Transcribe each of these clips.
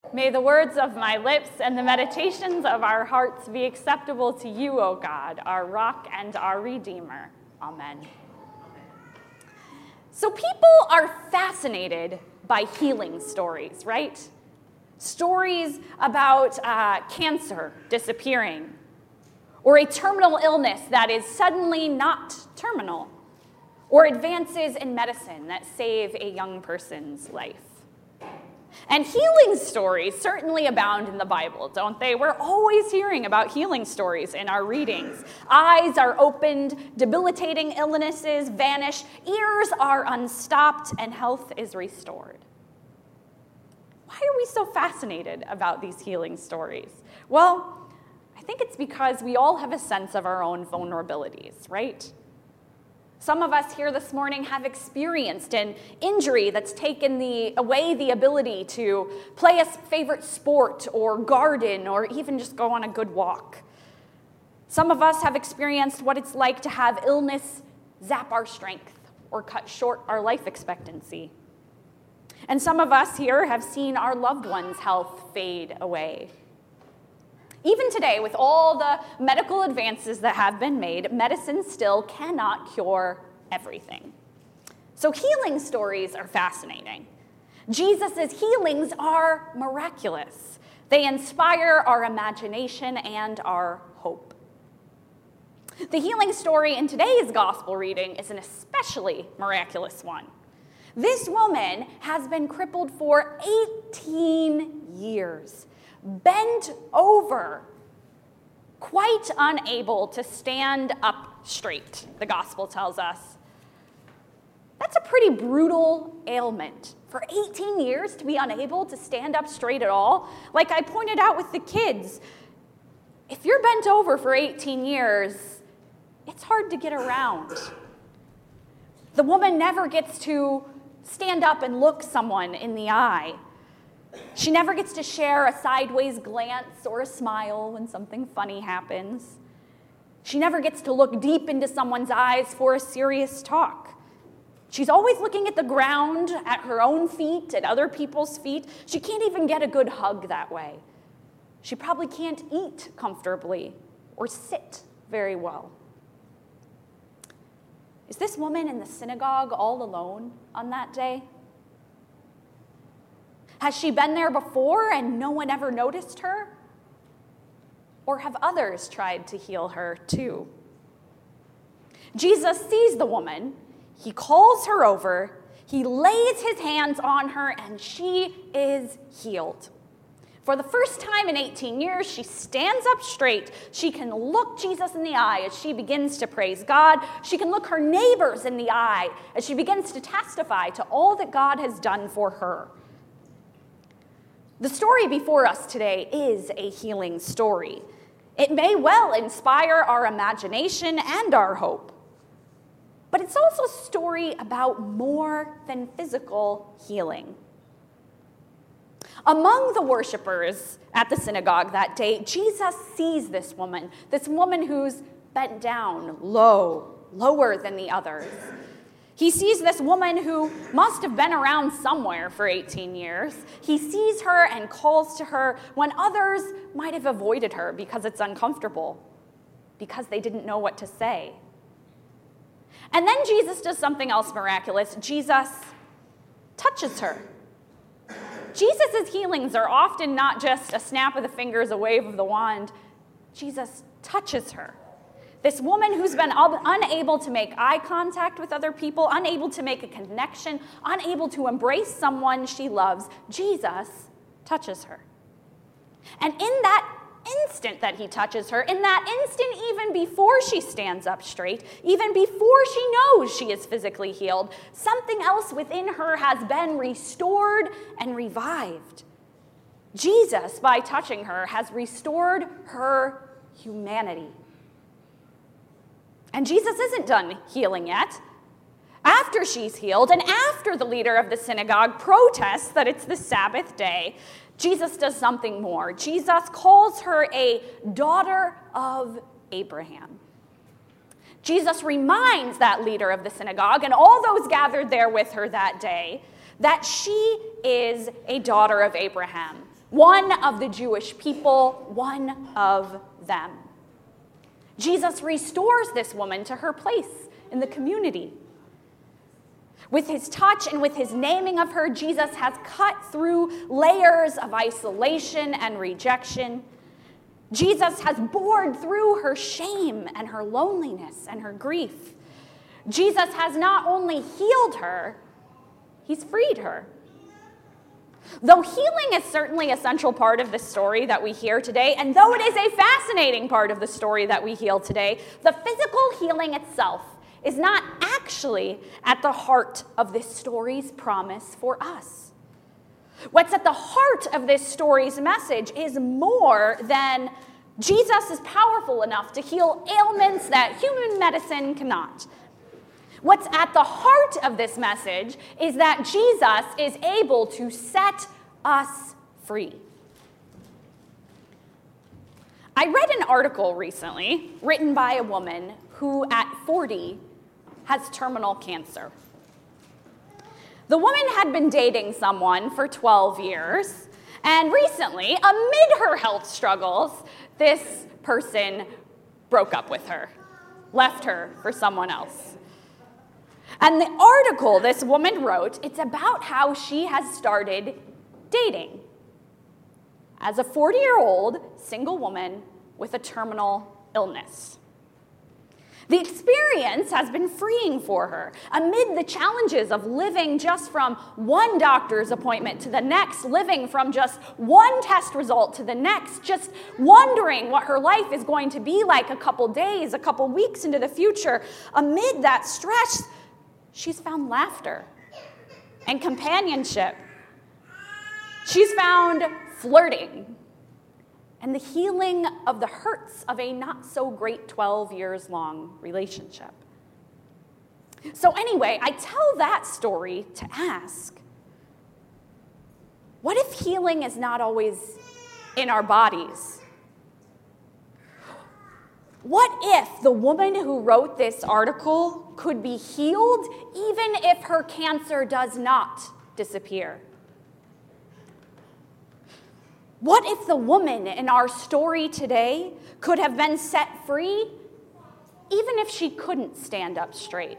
May the words of my lips and the meditations of our hearts be acceptable to you, O God, our rock and our redeemer. Amen. So people are fascinated by healing stories, right? Stories about cancer disappearing, or a terminal illness that is suddenly not terminal, or advances in medicine that save a young person's life. And healing stories certainly abound in the Bible, don't they? We're always hearing about healing stories in our readings. Eyes are opened, debilitating illnesses vanish, ears are unstopped, and health is restored. Why are we so fascinated about these healing stories? Well, I think it's because we all have a sense of our own vulnerabilities, right? Some of us here this morning have experienced an injury that's taken away the ability to play a favorite sport or garden or even just go on a good walk. Some of us have experienced what it's like to have illness zap our strength or cut short our life expectancy. And some of us here have seen our loved ones' health fade away. Even today, with all the medical advances that have been made, medicine still cannot cure everything. So healing stories are fascinating. Jesus' healings are miraculous. They inspire our imagination and our hope. The healing story in today's gospel reading is an especially miraculous one. This woman has been crippled for 18 years. Bent over, quite unable to stand up straight, the gospel tells us. That's a pretty brutal ailment. For 18 years to be unable to stand up straight at all, like I pointed out with the kids, if you're bent over for 18 years, it's hard to get around. The woman never gets to stand up and look someone in the eye. She never gets to share a sideways glance or a smile when something funny happens. She never gets to look deep into someone's eyes for a serious talk. She's always looking at the ground, at her own feet, at other people's feet. She can't even get a good hug that way. She probably can't eat comfortably or sit very well. Is this woman in the synagogue all alone on that day? Has she been there before and no one ever noticed her? Or have others tried to heal her too? Jesus sees the woman, he calls her over, he lays his hands on her, and she is healed. For the first time in 18 years, she stands up straight. She can look Jesus in the eye as she begins to praise God. She can look her neighbors in the eye as she begins to testify to all that God has done for her. The story before us today is a healing story. It may well inspire our imagination and our hope. But it's also a story about more than physical healing. Among the worshipers at the synagogue that day, Jesus sees this woman who's bent down low, lower than the others. He sees this woman who must have been around somewhere for 18 years. He sees her and calls to her when others might have avoided her because it's uncomfortable, because they didn't know what to say. And then Jesus does something else miraculous. Jesus touches her. Jesus' healings are often not just a snap of the fingers, a wave of the wand. Jesus touches her. This woman who's been unable to make eye contact with other people, unable to make a connection, unable to embrace someone she loves, Jesus touches her. And in that instant that he touches her, in that instant even before she stands up straight, even before she knows she is physically healed, something else within her has been restored and revived. Jesus, by touching her, has restored her humanity. And Jesus isn't done healing yet. After she's healed, and after the leader of the synagogue protests that it's the Sabbath day, Jesus does something more. Jesus calls her a daughter of Abraham. Jesus reminds that leader of the synagogue and all those gathered there with her that day that she is a daughter of Abraham, one of the Jewish people, one of them. Jesus restores this woman to her place in the community. With his touch and with his naming of her, Jesus has cut through layers of isolation and rejection. Jesus has bored through her shame and her loneliness and her grief. Jesus has not only healed her, he's freed her. Though healing is certainly a central part of the story that we hear today, and though it is a fascinating part of the story that we hear today, the physical healing itself is not actually at the heart of this story's promise for us. What's at the heart of this story's message is more than Jesus is powerful enough to heal ailments that human medicine cannot. What's at the heart of this message is that Jesus is able to set us free. I read an article recently written by a woman who at 40 has terminal cancer. The woman had been dating someone for 12 years, and recently, amid her health struggles, this person broke up with her, left her for someone else. And the article this woman wrote, it's about how she has started dating as a 40-year-old single woman with a terminal illness. The experience has been freeing for her amid the challenges of living just from one doctor's appointment to the next, living from just one test result to the next, just wondering what her life is going to be like a couple days, a couple weeks into the future. Amid that stress, she's found laughter and companionship. She's found flirting and the healing of the hurts of a not-so-great 12 years long relationship. So anyway, I tell that story to ask, what if healing is not always in our bodies? What if the woman who wrote this article could be healed even if her cancer does not disappear? What if the woman in our story today could have been set free even if she couldn't stand up straight?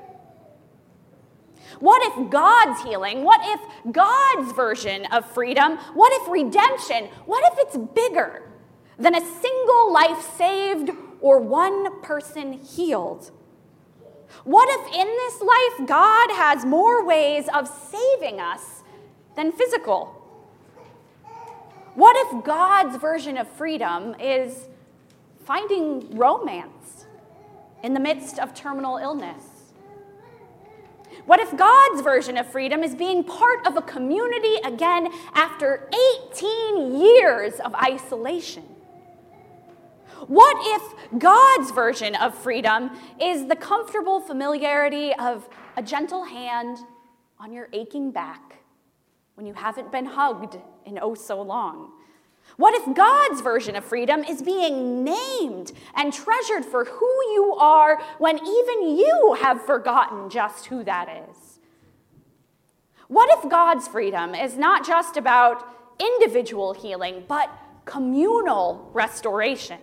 What if God's healing, what if God's version of freedom, what if redemption, what if it's bigger than a single life saved or one person healed? What if in this life God has more ways of saving us than physical? What if God's version of freedom is finding romance in the midst of terminal illness? What if God's version of freedom is being part of a community again after 18 years of isolation? What if God's version of freedom is the comfortable familiarity of a gentle hand on your aching back when you haven't been hugged in oh so long? What if God's version of freedom is being named and treasured for who you are when even you have forgotten just who that is? What if God's freedom is not just about individual healing, but communal restoration?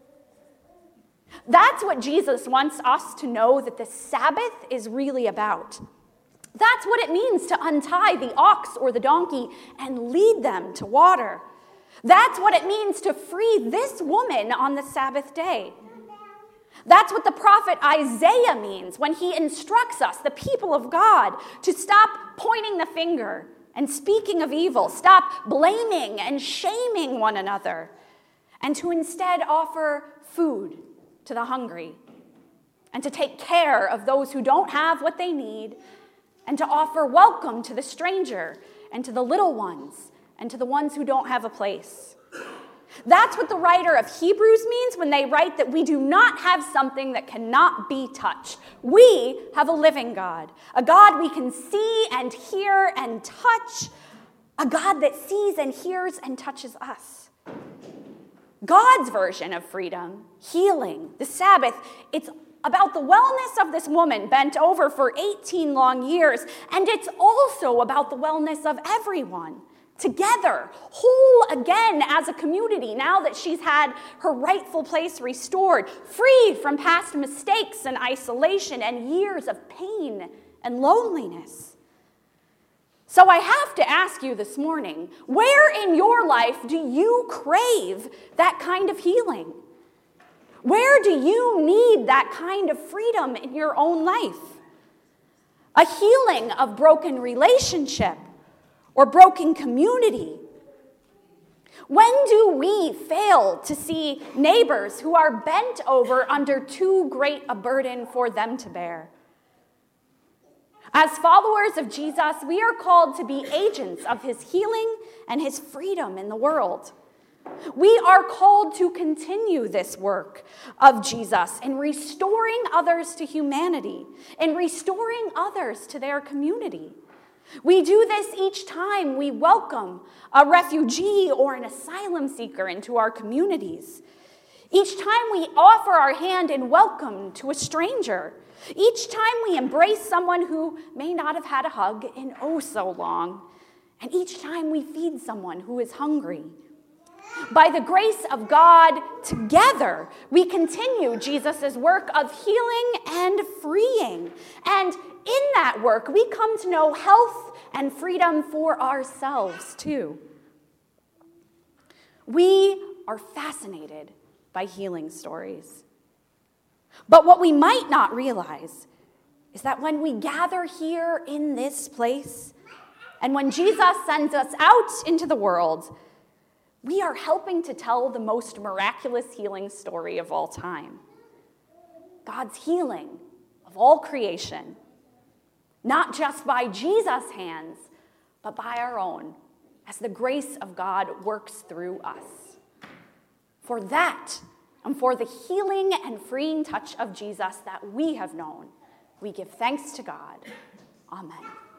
That's what Jesus wants us to know that the Sabbath is really about. That's what it means to untie the ox or the donkey and lead them to water. That's what it means to free this woman on the Sabbath day. That's what the prophet Isaiah means when he instructs us, the people of God, to stop pointing the finger and speaking of evil, stop blaming and shaming one another, and to instead offer food to the hungry, and to take care of those who don't have what they need, and to offer welcome to the stranger, and to the little ones, and to the ones who don't have a place. That's what the writer of Hebrews means when they write that we do not have something that cannot be touched. We have a living God, a God we can see and hear and touch, a God that sees and hears and touches us. God's version of freedom, healing, the Sabbath, it's about the wellness of this woman bent over for 18 long years, and it's also about the wellness of everyone together, whole again as a community, now that she's had her rightful place restored, free from past mistakes and isolation and years of pain and loneliness. So I have to ask you this morning, where in your life do you crave that kind of healing? Where do you need that kind of freedom in your own life? A healing of broken relationship or broken community? When do we fail to see neighbors who are bent over under too great a burden for them to bear? As followers of Jesus, we are called to be agents of his healing and his freedom in the world. We are called to continue this work of Jesus in restoring others to humanity, in restoring others to their community. We do this each time we welcome a refugee or an asylum seeker into our communities. Each time we offer our hand in welcome to a stranger. Each time we embrace someone who may not have had a hug in oh so long. And each time we feed someone who is hungry. By the grace of God, together, we continue Jesus' work of healing and freeing. And in that work, we come to know health and freedom for ourselves, too. We are fascinated by healing stories. But what we might not realize is that when we gather here in this place, and when Jesus sends us out into the world, we are helping to tell the most miraculous healing story of all time. God's healing of all creation, not just by Jesus' hands, but by our own, as the grace of God works through us. For that, and for the healing and freeing touch of Jesus that we have known, we give thanks to God. Amen.